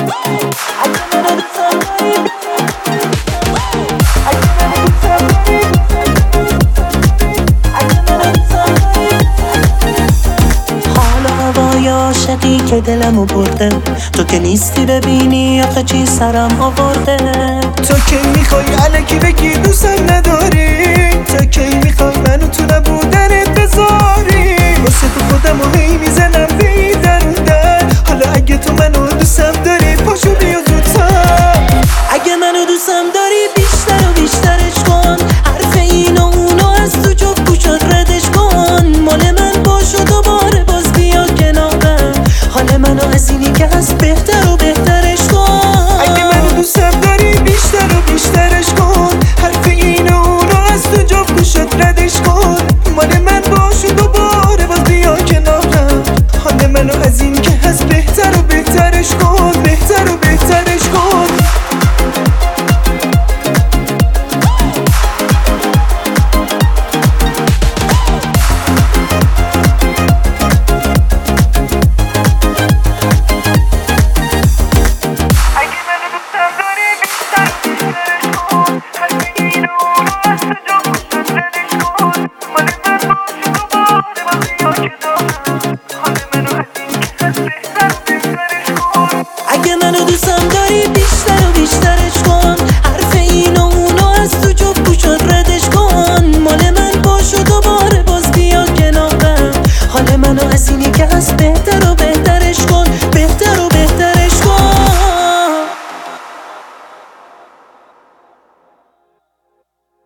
عاشقی که دلمو برده، تو که نیستی ببینی آخه چی سرم آورده. تو کی میخوای الکی بگی دوستم نداری؟ تو کی میخوای منو تو نبودنت بذاری؟ واسه تو خودمو هی میزنم بی درون در. حالا اگه تو منو دوستم داری پاشو بیا زودتر. اگه منو دوستم داری بیشتر و بیشترش کن. حرف این و اونو از تو جفت گوشات ردش کن. مال من باش و دوباره باز بیا کنارم. حال منو از اینی که هست بهتر و بهترش کن. اگه منو دوستم داری بیشتر و بیشترش کن. حرف این و اونو از تو جفت گوشات ردش کن. مال من باش و دوباره باز بیا کنارم. حال منو از اینی که هست بهتر و بهترش کن. بهتر و بهترش کن. اگه منو دوستم داری